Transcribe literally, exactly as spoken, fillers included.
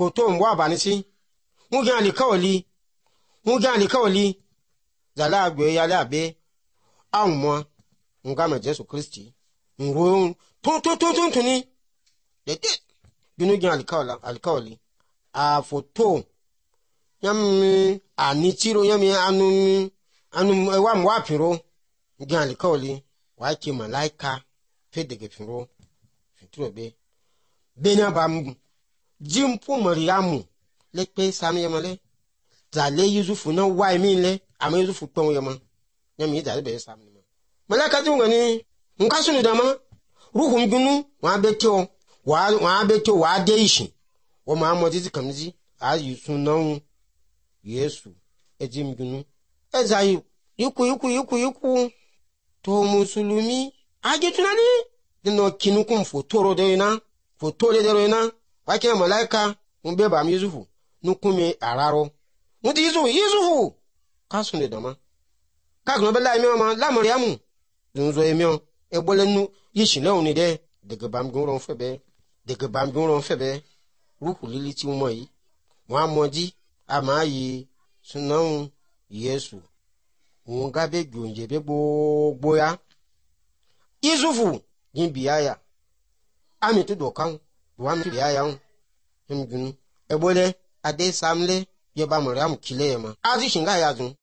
foto mbwa banisi mugi alikawli mugi alikawli zala agbe yale abe awmo ngama Jesu Kristi ngro ton ton ton ton tuni dede binu gi alikawla alikawli a foto yam anitiro yam anu anu wa mwapiro gi alikawli wa ki malaika fedege firo fitro be bena bam jimpu mariamu lekpe sami yamale zale yusufu na wai minle ama yusufu ton yama nyami zale be sami ma malaika tu ngani nkasu ni dama ruhu mgunu wa betio wa wa betio wa deishi o ma mo titi kamzi a yusu na Yesu ejim gunu ezayi yuku yuku yuku yuku to musulumi age tunani dino kinukum fotoro de na fotore de na wake malaika mbe ba mi Yusufu nukume araro muti Yusufu Yusufu kasu ne dama ka gno bela mi ma la mariamu dunzo emio ebolenu yishile oni de de bam gunron febe de bam gunron febe ruhu lili ti mo yi wa moji amayi sunan Yesu wonga be gunje be gbogbo ya Yusufu yin biyaya ami tu dokan wa mi biyaya him gunu ebole ade samle ye ba mariam kile ma azi shinga ya dun